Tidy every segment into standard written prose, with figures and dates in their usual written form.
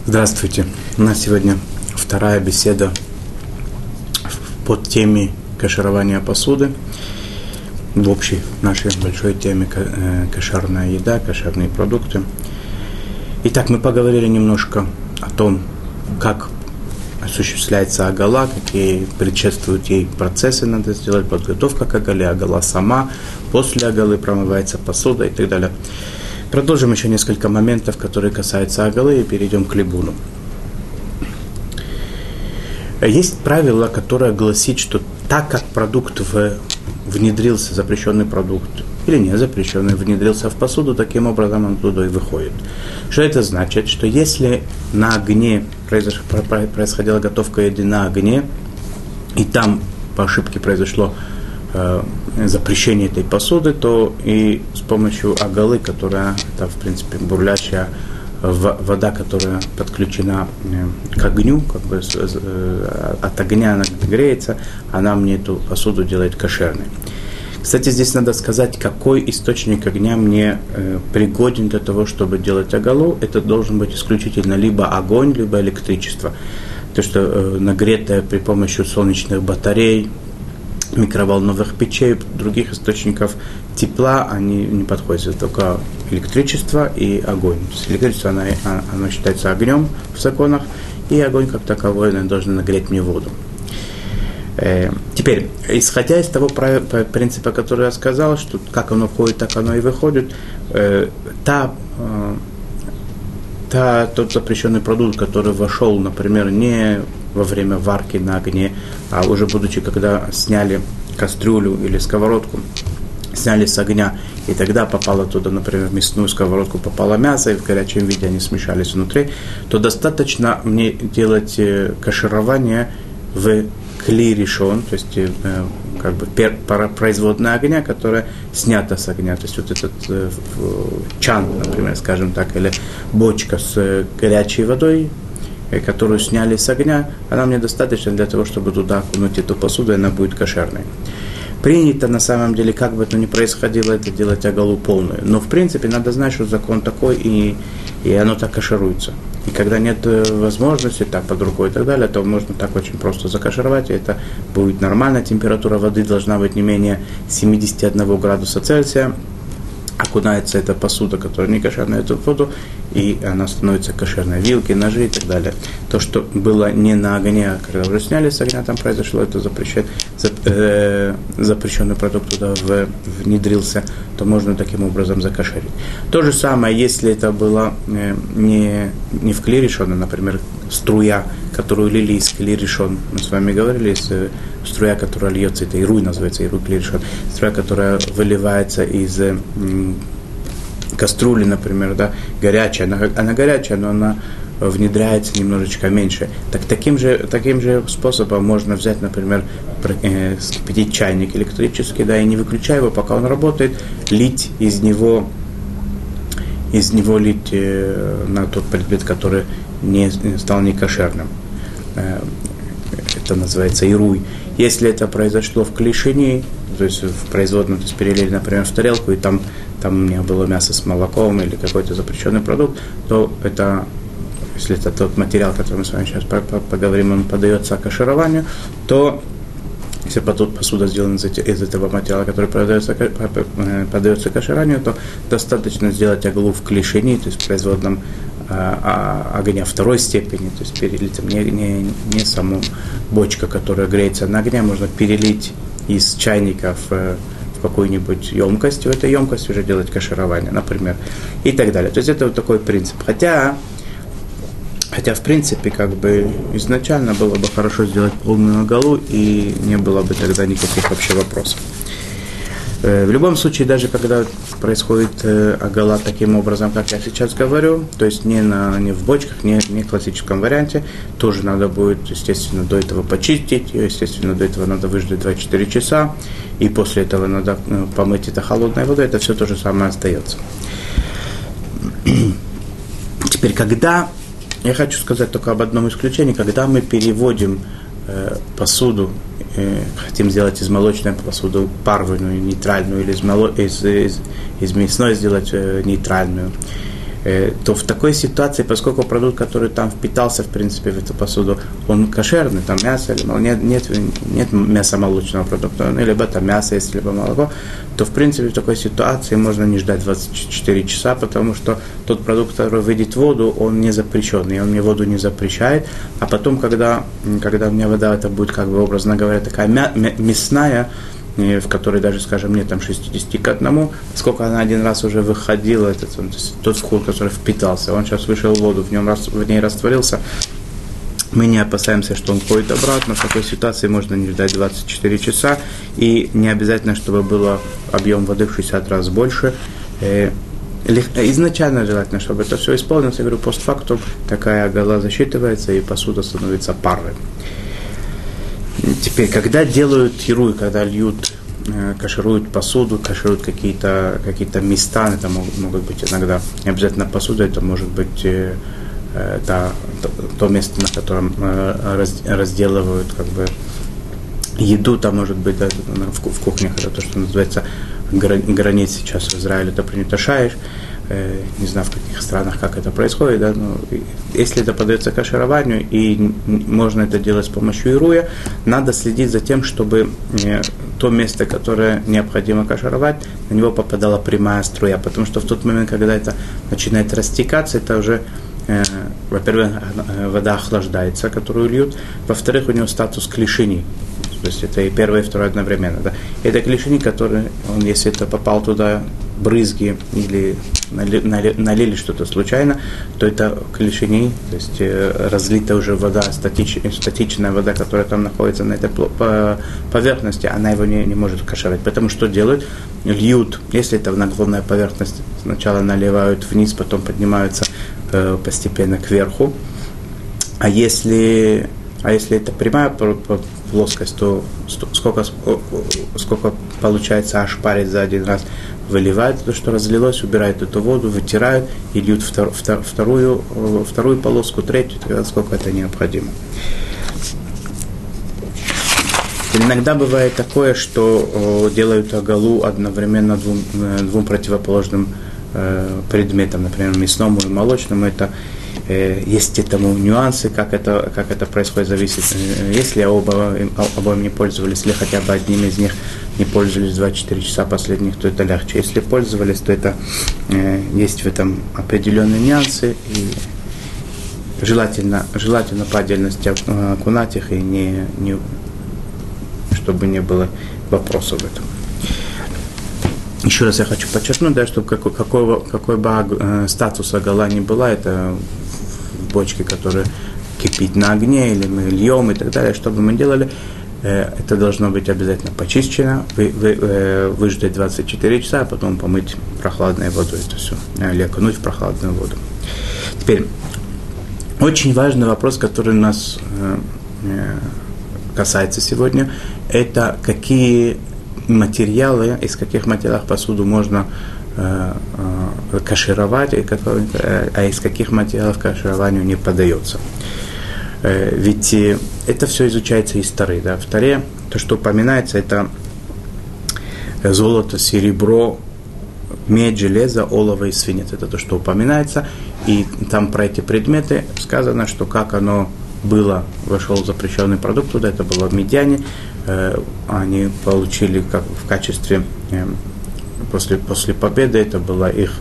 Здравствуйте. У нас сегодня вторая беседа под теме каширования посуды в общей нашей большой теме кошерная еда, кошерные продукты. Итак, мы поговорили немножко о том, как осуществляется агала, какие предшествуют ей процессы надо сделать, подготовка к агале, агала сама, после агалы промывается посуда и так далее. Продолжим еще несколько моментов, которые касаются агалы, и перейдем к либуну. Есть правило, которое гласит, что так как продукт внедрился, запрещенный продукт, или не запрещенный, внедрился в посуду, таким образом он туда и выходит. Что это значит? Что если на огне происходила готовка еды на огне, и там по ошибке произошло запрещение этой посуды, то и с помощью агалы, которая, это в принципе бурлящая вода, которая подключена к огню, как бы от огня она греется, она мне эту посуду делает кошерной. Кстати, здесь надо сказать, какой источник огня мне пригоден для того, чтобы делать агалу. Это должен быть исключительно либо огонь, либо электричество. То, что нагретое при помощи солнечных батарей, микроволновых печей, других источников тепла, они не подходят, только электричество и огонь. То есть электричество, оно считается огнем в законах, и огонь как таковой должен нагреть мне воду. Теперь, исходя из того принципа, который я сказал, что как оно входит, так оно и выходит, тот запрещенный продукт, который вошел, например, не во время варки на огне, а уже будучи, когда сняли кастрюлю или сковородку, сняли с огня, и тогда попало туда, например, в мясную сковородку попало мясо, и в горячем виде они смешались внутри, то достаточно мне делать каширование в кли ришон, то есть как бы производная огня, которая снята с огня. То есть вот этот чан, например, скажем так, или бочка с горячей водой, которую сняли с огня, она мне достаточно для того, чтобы туда окунуть эту посуду, и она будет кошерной. Принято, на самом деле, как бы это ни происходило, это делать агалу полную. Но, в принципе, надо знать, что закон такой, и оно так кашируется. И когда нет возможности, так под рукой и так далее, то можно так очень просто закашировать, и это будет нормально. Температура воды должна быть не менее 71 градуса Цельсия. Окунается эта посуда, которая не кошерная, эту воду, и она становится кошерной. Вилки, ножи и так далее. То, что было не на огне, а когда уже сняли с огня, там произошло, это запрещенный продукт туда внедрился, то можно таким образом закошерить. То же самое, если это было не в кли ришон, а, например, струя, которую лили из кли ришон. Мы с вами говорили, струя, которая льется, это ируй называется, ируй кли ришон. Струя, которая выливается из кастрюли, например, да, горячая. Она горячая, но она внедряется немножечко меньше. Таким же способом можно взять, например, вскипятить чайник электрический, да, и не выключая его, пока он работает, лить из него лить на тот предмет, который не стал некошерным. Это называется ируй. Если это произошло в клишине, то есть в производном, то есть перелили, например, в тарелку, и там у меня было мясо с молоком или какой-то запрещенный продукт, то это, если это тот материал, который мы с вами сейчас поговорим, он поддается кашированию, то если посуда сделана из этого материала, который поддается кашированию, то достаточно сделать агалу в клишине, то есть в производном огня второй степени, то есть перелить не саму бочка, которая греется на огне, можно перелить из чайника в какую-нибудь емкость, в этой емкости уже делать каширование, например, и так далее. То есть это вот такой принцип. Хотя в принципе, как бы изначально было бы хорошо сделать полную агалу, и не было бы тогда никаких вообще вопросов. В любом случае, даже когда происходит агала таким образом, как я сейчас говорю, то есть не в бочках, не в классическом варианте, тоже надо будет, естественно, до этого почистить, естественно, до этого надо выждать 2-4 часа, и после этого надо помыть это холодной водой, это все то же самое остается. Теперь, я хочу сказать только об одном исключении, когда мы переводим посуду, хотим сделать из молочной посуды парвойную, нейтральную, или из мясной сделать нейтральную, то в такой ситуации, поскольку продукт, который там впитался, в принципе, в эту посуду, он кошерный, там мясо, нет мяса молочного продукта, либо там мясо есть, либо молоко, то, в принципе, в такой ситуации можно не ждать 24 часа, потому что тот продукт, который выйдет в воду, он не запрещенный, он мне воду не запрещает, а потом, когда у меня вода, это будет, как бы, образно говоря, такая мясная, в которой даже, скажем, нет там 60 к 1, сколько она один раз уже выходила, тот вкус, который впитался, он сейчас вышел в воду, в ней растворился, мы не опасаемся, что он ходит обратно, в такой ситуации можно не ждать 24 часа, и не обязательно, чтобы был объем воды в 60 раз больше. Изначально желательно, чтобы это все исполнилось, я говорю, постфактум такая гала засчитывается, и посуда становится парой. Теперь, когда делают хируй, когда льют, кашируют посуду, кашируют какие-то места, это могут быть иногда не обязательно посуда, это может быть то место, на котором разделывают как бы еду, там может быть в кухнях, это то, что называется гранит сейчас в Израиле, это принято шаиш. Не знаю, в каких странах, как это происходит, да, но если это подается кашированию, и можно это делать с помощью ируя, надо следить за тем, чтобы то место, которое необходимо кашировать, на него попадала прямая струя, потому что в тот момент, когда это начинает растекаться, это уже, во-первых, вода охлаждается, которую льют, во-вторых, у него статус клишини. То есть это и первое, и второе одновременно. Да. Это клишини, который, если это попал туда брызги или налили что-то случайно, то это клишини, то есть разлитая уже вода, статичная вода, которая там находится на этой поверхности, она его не может кашировать. Поэтому что делают? Льют, если это наклонная поверхность, сначала наливают вниз, потом поднимаются постепенно кверху. А если это прямая плоскость, то сколько получается ошпарить за один раз, выливают то, что разлилось, убирают эту воду, вытирают и льют вторую полоску, третью, тогда сколько это необходимо. Иногда бывает такое, что делают агалу одновременно двум противоположным предметам, например, мясному и молочному. Есть этому нюансы, как это происходит, зависит. Если обоим не пользовались, или хотя бы одним из них не пользовались 24 часа последних, то это легче. Если пользовались, то это есть в этом определенные нюансы, и желательно по отдельности окунать их, и чтобы не было вопросов в этом. Еще раз я хочу подчеркнуть, да, чтобы какой бы статус агала ни была, это в бочке, которая кипит на огне, или мы льем и так далее, что бы мы делали, это должно быть обязательно почищено, выждать 24 часа, а потом помыть прохладной водой это все, или окунуть в прохладную воду. Теперь, очень важный вопрос, который нас касается сегодня, это какие материалы, из каких материалов посуду можно кашировать, а из каких материалов кашированию не поддается. Ведь это все изучается из Торы. Да? В Торе то, что упоминается, это золото, серебро, медь, железо, олово и свинец. Это то, что упоминается. И там про эти предметы сказано, что как оно было, вошел запрещенный продукт туда, это было в Медиане. Они получили как в качестве, после победы, это была их,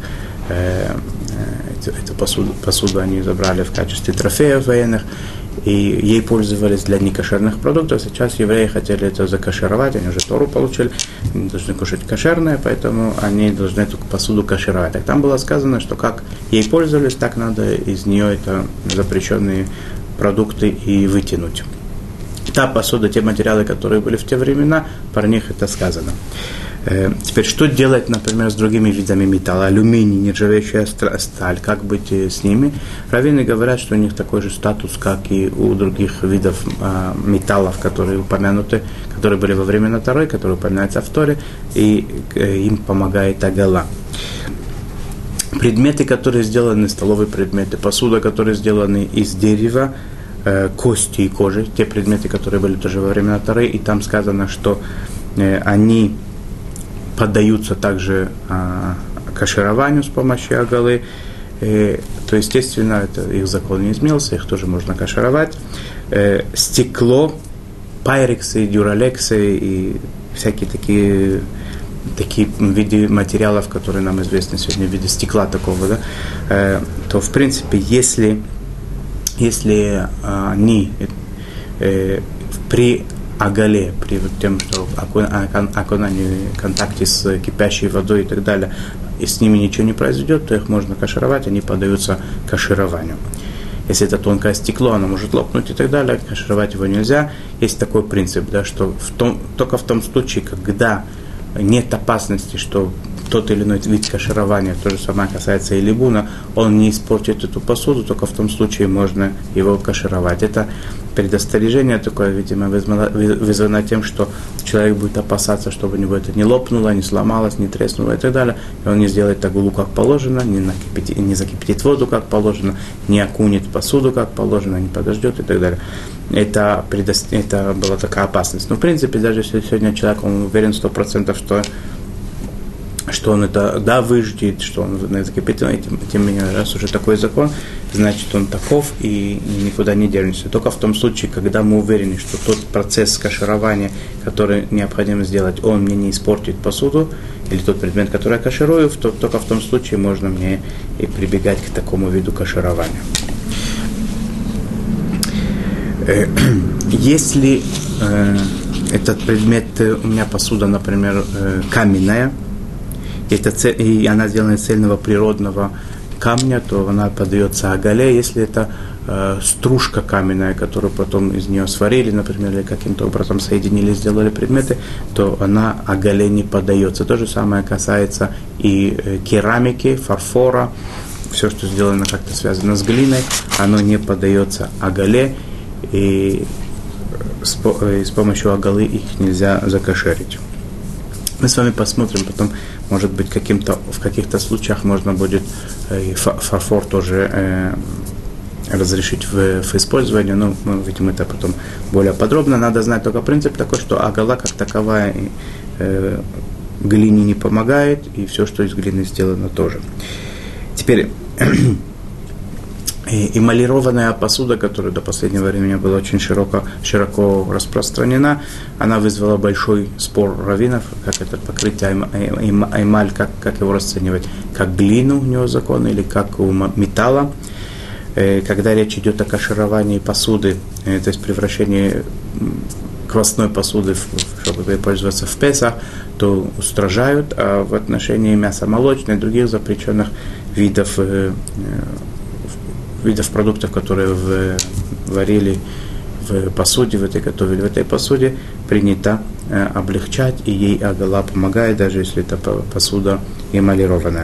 эту посуду они забрали в качестве трофеев военных, и ей пользовались для некошерных продуктов. Сейчас евреи хотели это закашировать, они уже Тору получили, они должны кушать кошерное, поэтому они должны эту посуду кашировать. Так там было сказано, что как ей пользовались, так надо из нее это запрещенные продукты и вытянуть. Та посуда, те материалы, которые были в те времена, про них это сказано. Теперь, что делать, например, с другими видами металла? Алюминий, нержавеющая сталь, как быть с ними? Раввины говорят, что у них такой же статус, как и у других видов металлов, которые упомянуты, которые были во времена Торы, которые упоминаются в Торе, и им помогает агала. Предметы, которые сделаны, столовые предметы, посуда, которые сделаны из дерева, кости и кожи, те предметы, которые были тоже во времена Торы, и там сказано, что они поддаются также кашированию с помощью агалы. то, естественно, их закон не изменился, их тоже можно кашировать. Стекло, пайрексы, дюралексы и всякие такие виды материалов, которые нам известны сегодня в виде стекла такого, да, то, в принципе, если они при агале, при тем, что окунании, контакте с кипящей водой и так далее, и с ними ничего не произойдет, то их можно кашировать, они поддаются кашированию. Если это тонкое стекло, оно может лопнуть и так далее, кашировать его нельзя. Есть такой принцип, да, что только в том случае, когда нет опасности, что тот или иной вид каширования, то же самое касается и либуна, он не испортит эту посуду, только в том случае можно его кашировать. Это предостережение такое, видимо, вызвано тем, что человек будет опасаться, чтобы у него это не лопнуло, не сломалось, не треснуло и так далее, и он не сделает тагулу как положено, не закипятит воду как положено, не окунет посуду как положено, не подождет и так далее. Это была такая опасность. Но, в принципе, даже если сегодня человек, он уверен 100%, что он это, выждет, что он закипятил, тем не менее, раз уже такой закон, значит, он таков и никуда не денется. Только в том случае, когда мы уверены, что тот процесс каширования, который необходимо сделать, он мне не испортит посуду, или тот предмет, который я каширую, только в том случае можно мне и прибегать к такому виду каширования. Если этот предмет, у меня посуда, например, каменная, и она сделана из цельного природного камня, то она поддается агале. Если это стружка каменная, которую потом из нее сварили, например, или каким-то образом соединили, сделали предметы, то она агале не поддается. То же самое касается и керамики, фарфора. Все, что сделано как-то связано с глиной, оно не поддается агале, и с помощью агалы их нельзя закошерить. Мы с вами посмотрим потом, может быть, в каких-то случаях можно будет фарфор тоже разрешить в использовании, но мы увидим это потом более подробно. Надо знать только принцип такой, что агала как таковая глине не помогает, и все, что из глины сделано, тоже. Теперь эмалированная посуда, которая до последнего времени была очень широко распространена, она вызвала большой спор раввинов, как это покрытие эмаль, как его расценивать, как глину у него закон или как у металла. Когда речь идет о кашировании посуды, то есть превращении квасной посуды, чтобы пользоваться в Песах, то устражают, а в отношении мяса молочного и других запрещенных видов продуктов, которые варили в посуде, готовили в этой посуде, принято облегчать, и ей агала помогает, даже если это посуда эмалированная.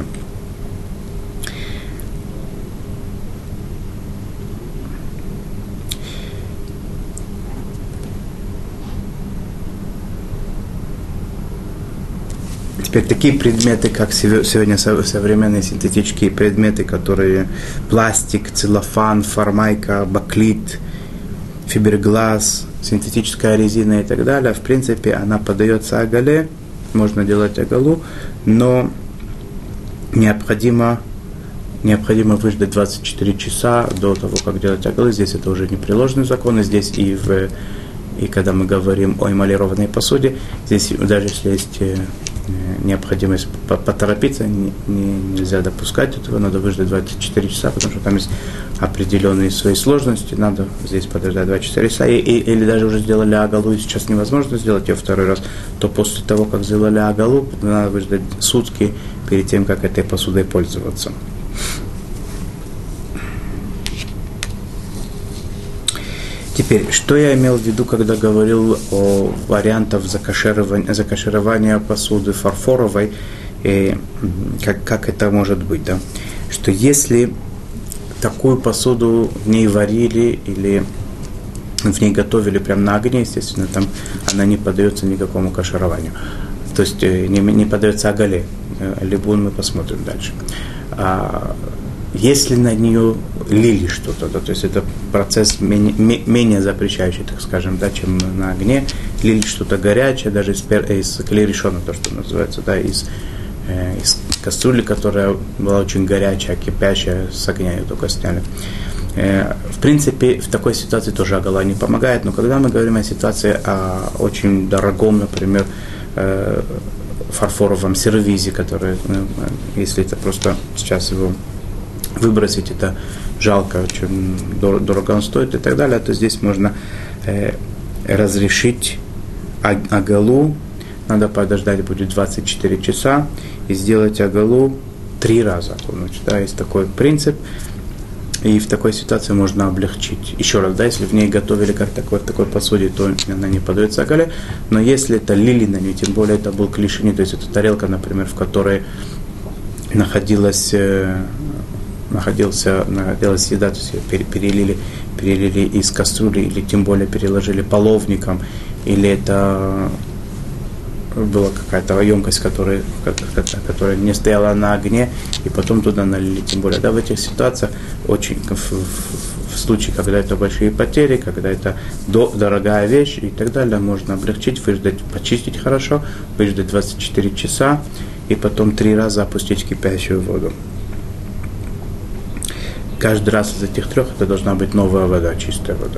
Теперь такие предметы, как сегодня современные синтетические предметы, которые пластик, целлофан, формайка, баклит, фиберглаз, синтетическая резина и так далее, в принципе, она поддается агале, можно делать агалу, но необходимо выждать 24 часа до того, как делать агалу. Здесь это уже непреложный закон, и здесь и когда мы говорим о эмалированной посуде, здесь даже если есть необходимость поторопиться, нельзя допускать этого, надо выждать 24 часа, потому что там есть определенные свои сложности, надо здесь подождать 24 часа, или даже уже сделали агалу, и сейчас невозможно сделать ее второй раз, то после того, как сделали агалу, надо выждать сутки перед тем, как этой посудой пользоваться. Теперь, что я имел в виду, когда говорил о вариантах закаширования посуды фарфоровой, и как это может быть, да? Что если такую посуду в ней варили или в ней готовили прямо на огне, естественно, там она не поддается никакому кашированию. То есть не поддается агале. Либун мы посмотрим дальше. Если на нее лили что-то, да, то есть это процесс менее запрещающий, так скажем, да, чем на огне, лили что-то горячее, даже из клей решено, то, что называется, да, из из кастрюли, которая была очень горячая, кипящая, с огня ее только сняли. В принципе, в такой ситуации тоже агала не помогает, но когда мы говорим о ситуации о очень дорогом, например, фарфоровом сервизе, который, если это просто сейчас его выбросить, это жалко, очень дорого он стоит и так далее, то здесь можно разрешить агалу, надо подождать будет 24 часа и сделать агалу 3 раза. Значит, да, есть такой принцип, и в такой ситуации можно облегчить. Еще раз, да, если в ней готовили как в такой посуде, то она не подается агале, но если это лили на ней, тем более это был клишини, то есть это тарелка, например, в которой находилась еда, то есть ее перелили из кастрюли, или тем более переложили половником, или это была какая-то емкость, которая не стояла на огне, и потом туда налили. Тем более, да, в этих ситуациях очень, в случае, когда это большие потери, когда это дорогая вещь и так далее, можно облегчить, выждать, почистить хорошо, выждать 24 часа и потом 3 раза опустить в кипящую воду. Каждый раз из этих 3 это должна быть новая вода, чистая вода.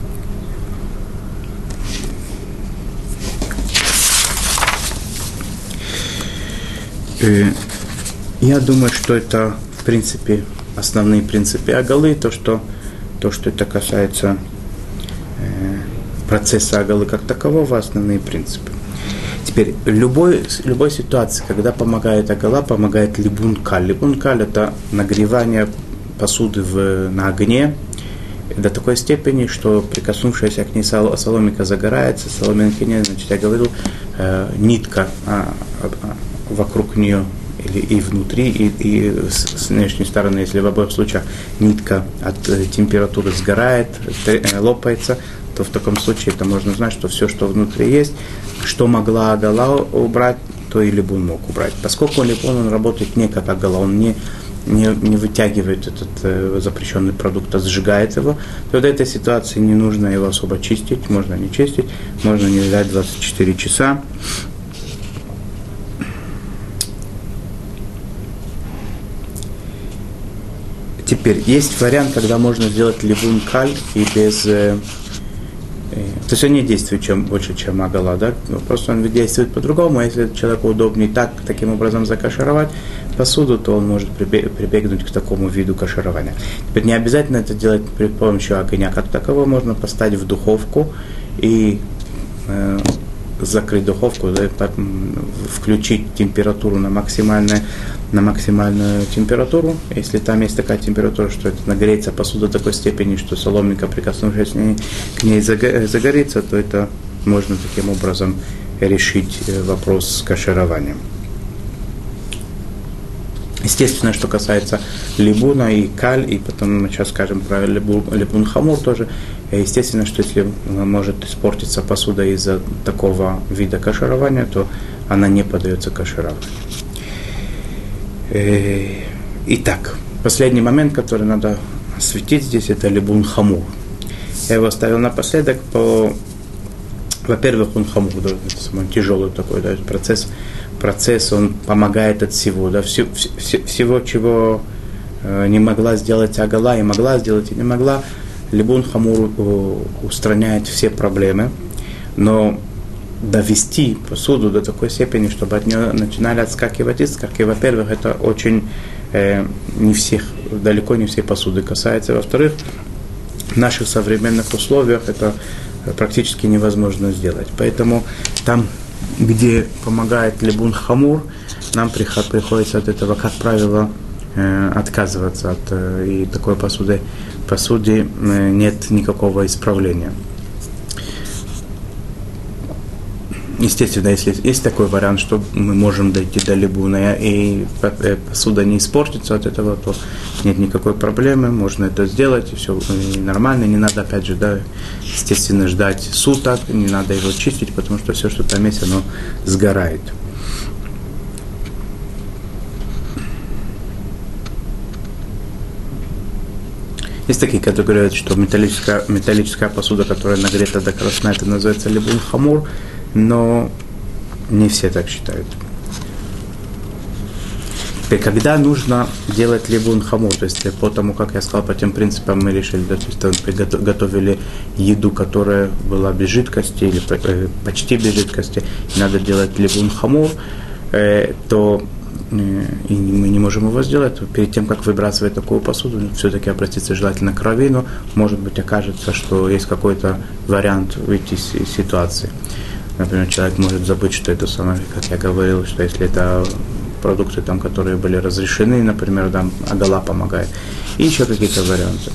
Я думаю, что это, в принципе, основные принципы агалы, то, что это касается процесса агалы как такового, основные принципы. Теперь, в любой ситуации, когда помогает агала, помогает либун-каль. Либун-каль – это нагревание посуды на огне до такой степени, что прикоснувшаяся к ней соломинка загорается. Соломинки нет, значит, я говорил, нитка вокруг нее или и внутри, и с внешней стороны, если в обоих случаях нитка от температуры сгорает, лопается, то в таком случае это можно знать, что все, что внутри есть, что могла агала убрать, то и либун мог убрать. Поскольку либун, он работает не как агала, он не вытягивает этот запрещенный продукт, а сжигает его, то в этой ситуации не нужно его особо чистить, можно не чистить, можно не ждать 24 часа. Теперь, есть вариант, когда можно сделать либун-каль и без... то есть он не действует больше, чем агала, да? Просто он действует по-другому, а если человеку удобнее таким образом закашировать посуду, то он может прибегнуть к такому виду каширования. Теперь не обязательно это делать при помощи огня, как такового можно поставить в духовку и закрыть духовку, включить температуру на максимальную температуру. Если там есть такая температура, что это нагреется посуда до такой степени, что соломинка, прикоснувшись к ней загорится, то это можно таким образом решить вопрос с кашированием. Естественно, что касается либуна и каль, и потом мы сейчас скажем про либун хамур тоже, естественно, что если может испортиться посуда из-за такого вида каширования, то она не поддается кашированию. Итак, последний момент, который надо осветить здесь, это либун хамур. Я его оставил напоследок, во-первых, он хамур, да, это самый тяжелый такой, да, процесс, он помогает от всего, да, всего, чего не могла сделать агала, и могла сделать, и не могла, либун хамур устраняет все проблемы, но довести посуду до такой степени, чтобы от нее начинали отскакивать искорки, во-первых, это очень далеко не все посуды касается, во-вторых, в наших современных условиях это практически невозможно сделать, поэтому там, где помогает либун хамур, нам приходится от этого, как правило, отказываться и такой посуде нет никакого исправления. Естественно, если есть такой вариант, что мы можем дойти до либуна, и посуда не испортится от этого, то нет никакой проблемы, можно это сделать, и все нормально, не надо, опять же, да, естественно, ждать суток, не надо его чистить, потому что все, что там есть, оно сгорает. Есть такие, которые говорят, что металлическая посуда, которая нагрета до красна, это называется либун хамур, но не все так считают. Теперь, когда нужно делать либун хамур, то есть по тому, как я сказал, по тем принципам мы решили, да, то есть приготовили еду, которая была без жидкости или почти без жидкости, и надо делать либун хамур, то и мы не можем его сделать, то перед тем, как выбрасывать такую посуду, все-таки обратиться желательно к раввину, может быть, окажется, что есть какой-то вариант выйти из ситуации. Например, человек может забыть, что это самое, как я говорил, что если это продукты, там, которые были разрешены, например, там агала помогает, и еще какие-то варианты.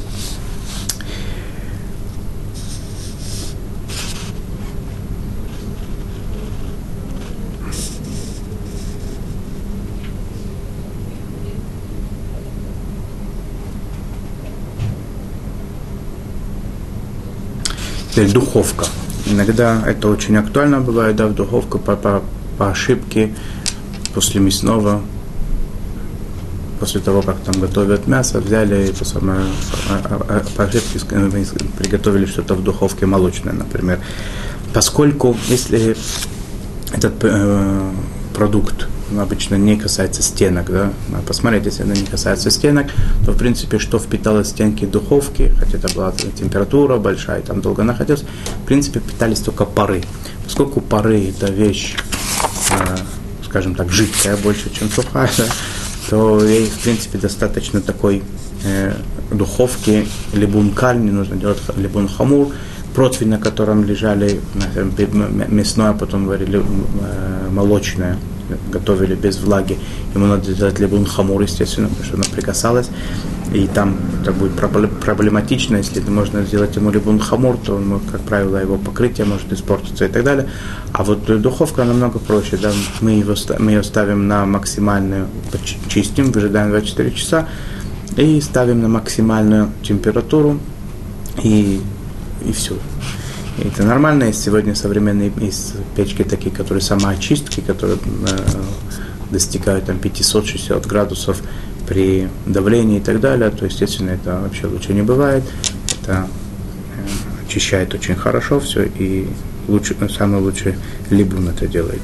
Теперь духовка. Иногда это очень актуально бывает, да, в духовку по ошибке после мясного, после того, как там готовят мясо, взяли и по ошибке приготовили что-то в духовке молочное, например. Поскольку, если этот продукт обычно не касается стенок, да, посмотреть, если она не касается стенок, то, в принципе, что впиталось в стенки духовки, хотя это была температура большая, там долго находилась, в принципе, питались только пары. Поскольку пары – это вещь, скажем так, жидкая больше, чем сухая, да, то ей, в принципе, достаточно такой духовки, либун каль, не нужно делать либун хамур, противень, на котором лежали мясное, а потом варили молочное, готовили без влаги. Ему надо сделать либун хамур, естественно, потому что она прикасалась. И там это будет проблематично. Если можно сделать ему либун хамур, то, как правило, его покрытие может испортиться и так далее. А вот духовка намного проще. Да? Мы ее ставим на максимальную, чистим, выжидаем 24 часа и ставим на максимальную температуру и все. И это нормально. Есть сегодня современные есть печки такие, которые самоочистки, которые достигают там 500-600 градусов при давлении и так далее. То, естественно, это вообще лучше не бывает. Это очищает очень хорошо все, и самый лучший либун это делает.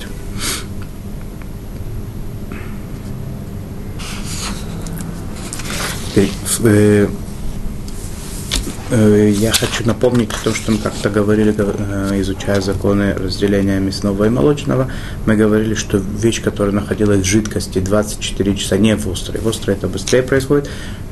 Я хочу напомнить о том, что мы как-то говорили, изучая законы разделения мясного и молочного, мы говорили, что вещь, которая находилась в жидкости 24 часа, не в острой. В острой это быстрее происходит.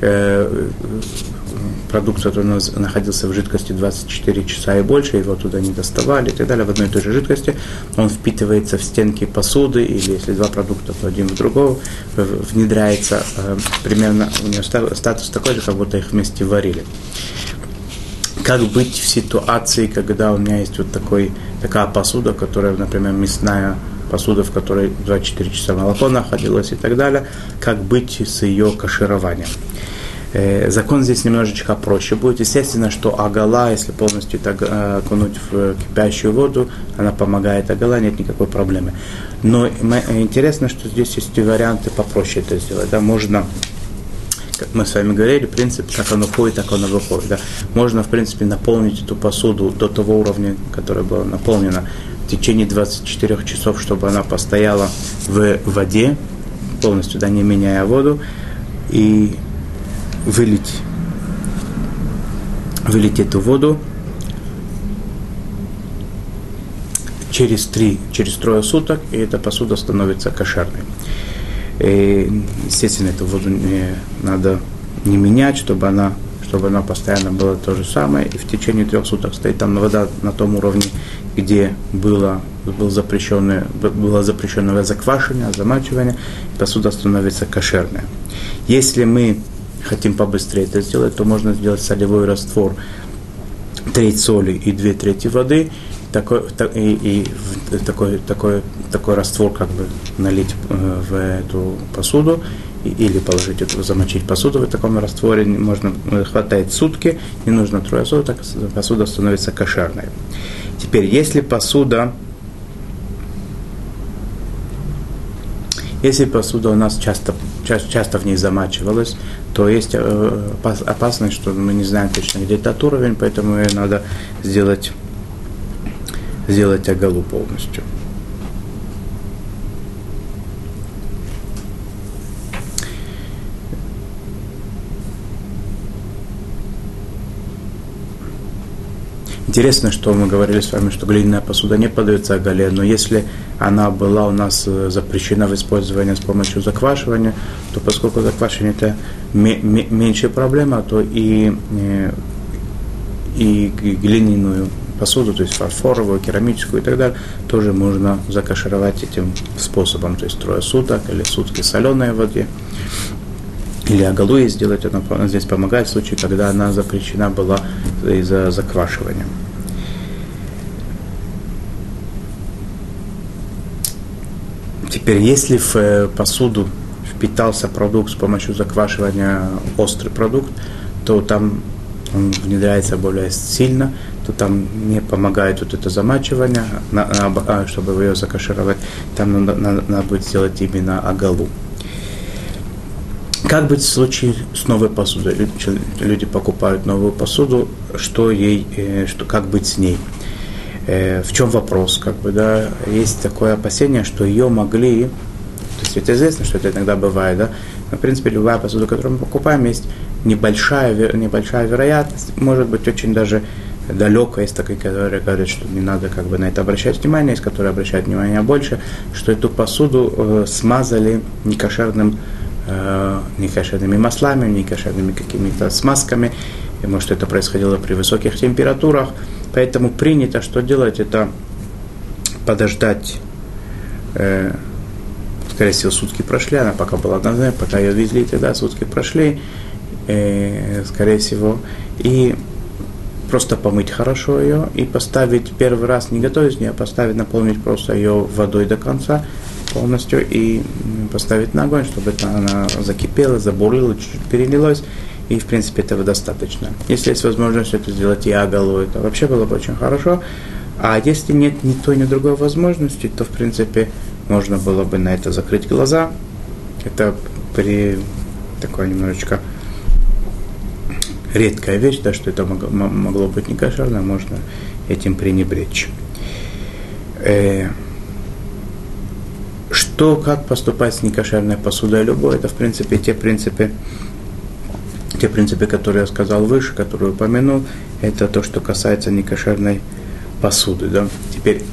Продукт, который находился в жидкости 24 часа и больше, его туда не доставали и так далее, в одной и той же жидкости, он впитывается в стенки посуды, или если два продукта, то один в другого, внедряется примерно, у него статус такой же, как будто их вместе варили. Как быть в ситуации, когда у меня есть вот такая посуда, которая, например, мясная посуда, в которой 24 часа молоко находилось и так далее, как быть с ее кашированием? Закон здесь немножечко проще будет. Естественно, что агала, если полностью так окунуть в кипящую воду, она помогает агала, нет никакой проблемы. Но интересно, что здесь есть и варианты попроще это сделать. Да? Можно, как мы с вами говорили, принцип, как оно входит, так оно выходит. Да? Можно, в принципе, наполнить эту посуду до того уровня, которая была наполнена, в течение 24 часов, чтобы она постояла в воде, полностью, да, не меняя воду, и вылить эту воду через трое суток, и эта посуда становится кошерной. И, естественно, эту воду надо не менять, чтобы она постоянно была то же самое, и в течение 3 суток стоит там вода на том уровне, где было запрещенное заквашивание, замачивание, посуда становится кошерной. Если мы хотим побыстрее это сделать, то можно сделать солевой раствор, треть соли и 2/3 воды, такой раствор как бы налить в эту посуду или замочить посуду в таком растворе, хватает сутки, не нужно 3 суток, посуда становится кошерной. Теперь, если посуда у нас часто в ней замачивалась, то есть опасность, что мы не знаем точно, где этот уровень, поэтому ее надо сделать агалу полностью. Интересно, что мы говорили с вами, что глиняная посуда не поддается оголе, но если она была у нас запрещена в использовании с помощью заквашивания, то поскольку заквашивание это меньшая проблема, то и глиняную посуду, то есть фарфоровую, керамическую и так далее, тоже можно закашировать этим способом, то есть 3 суток или сутки соленой в воде. Или оголу ей сделать, она здесь помогает в случае, когда она запрещена была из-за заквашивания. Теперь, если в посуду впитался продукт с помощью заквашивания, острый продукт, то там он внедряется более сильно, то там не помогает вот это замачивание, чтобы ее закашировать, там надо будет сделать именно оголу. Как быть в случае с новой посудой? Люди покупают новую посуду, как быть с ней? В чем вопрос? Есть такое опасение, что ее могли, то есть это известно, что это иногда бывает, да? Но, в принципе, любая посуда, которую мы покупаем, есть небольшая вероятность, может быть, очень даже далекая, есть такие, которые говорят, что не надо на это обращать внимание, есть, которые обращают внимание больше, что эту посуду смазали некошерными маслами, некошерными какими-то смазками, и может это происходило при высоких температурах, поэтому принято, что делать, это подождать, скорее всего, сутки прошли, она пока была на дне, пока ее везли, тогда сутки прошли, скорее всего, и просто помыть хорошо ее и поставить первый раз, не готовить ее, а поставить, наполнить просто ее водой до конца полностью и поставить на огонь, чтобы она закипела, забурлила, чуть-чуть перелилась, и в принципе этого достаточно. Если есть возможность это сделать и оголу, это вообще было бы очень хорошо, а если нет ни той, ни другой возможности, то в принципе можно было бы на это закрыть глаза. Это такое немножечко редкая вещь, да, что это могло быть не кошерно, можно этим пренебречь. Как поступать с некошерной посудой любой, это в принципе те принципы, которые я сказал выше, которые упомянул, это то, что касается некошерной посуды. Да. Теперь,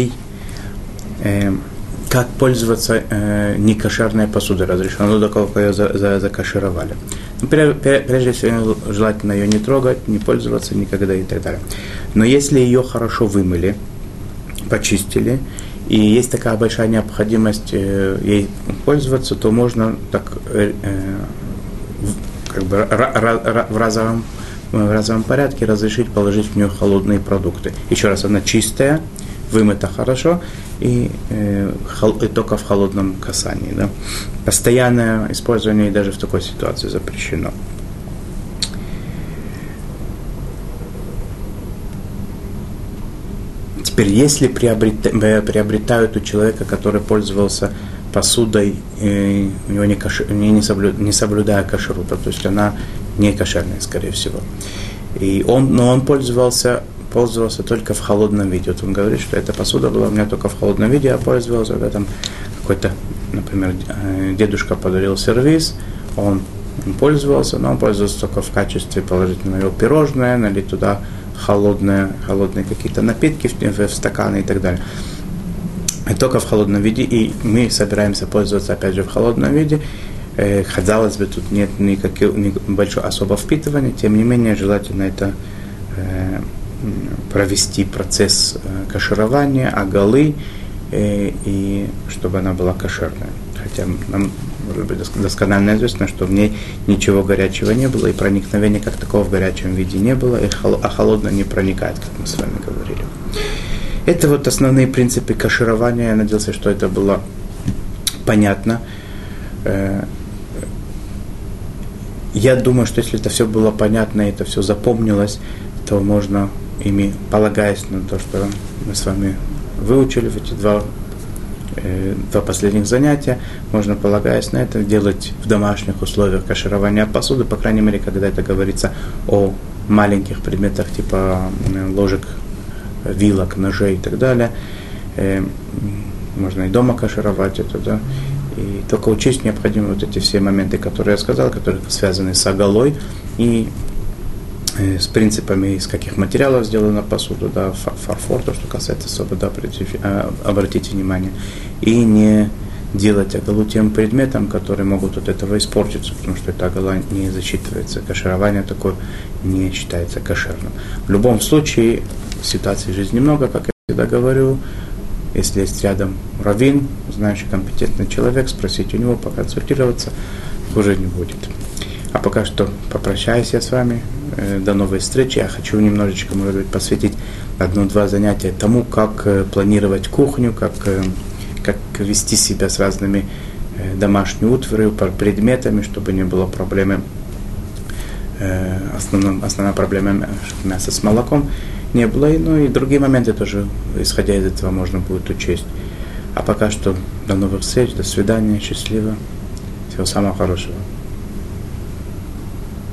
как пользоваться некошерной посудой разрешено, до кого ее закашировали. Прежде всего, желательно ее не трогать, не пользоваться никогда и так далее. Но если ее хорошо вымыли, почистили, и есть такая большая необходимость ей пользоваться, то можно так в разовом порядке разрешить положить в нее холодные продукты. Еще раз, она чистая, вымыта хорошо, и только в холодном касании. Да. Постоянное использование даже в такой ситуации запрещено. Теперь, если приобретают у человека, который пользовался посудой, у него не соблюдая кашрута, то есть она не кошерная, скорее всего. Но он пользовался только в холодном виде. Вот он говорит, что эта посуда была у меня только в холодном виде, я пользовался. В этом какой-то, например, дедушка подарил сервиз, он пользовался, но он пользовался только в качестве положительного пирожное, налить туда холодные какие-то напитки в стаканы и так далее. И только в холодном виде, и мы собираемся пользоваться опять же в холодном виде. Казалось бы, тут нет большого особого впитывания, тем не менее желательно это провести процесс каширования, оголы, и чтобы она была кошерная. Хотя нам, может быть, досконально известно, что в ней ничего горячего не было, и проникновения как такого в горячем виде не было, а холодно не проникает, как мы с вами говорили. Это вот основные принципы каширования. Я надеялся, что это было понятно. Я думаю, что если это все было понятно, и это все запомнилось, то можно ими, полагаясь на то, что мы с вами выучили в эти два последних занятия, можно, полагаясь на это, делать в домашних условиях каширования посуды, по крайней мере, когда это говорится о маленьких предметах типа ложек, вилок, ножей и так далее. Можно и дома кашировать это, да. И только учесть необходимо вот эти все моменты, которые я сказал, которые связаны с оголой, и с принципами, из каких материалов сделана посуда, да, фарфор, то, что касается соды, да, обратите внимание, и не делать агалу тем предметам, которые могут от этого испортиться, потому что эта агала не засчитывается, каширование такое не считается кошерным. В любом случае, ситуаций жизни много, как я всегда говорю, если есть рядом раввин, знающий, компетентный человек, спросить у него, поконсультироваться, хуже не будет. А пока что попрощаюсь я с вами. До новой встречи. Я хочу немножечко, может быть, посвятить 1-2 занятия тому, как планировать кухню, как вести себя с разными домашней утварью, предметами, чтобы не было проблемы. Основная проблема, чтобы мясо с молоком не было. Ну и другие моменты тоже, исходя из этого, можно будет учесть. А пока что до новых встреч, до свидания, счастливо, всего самого хорошего.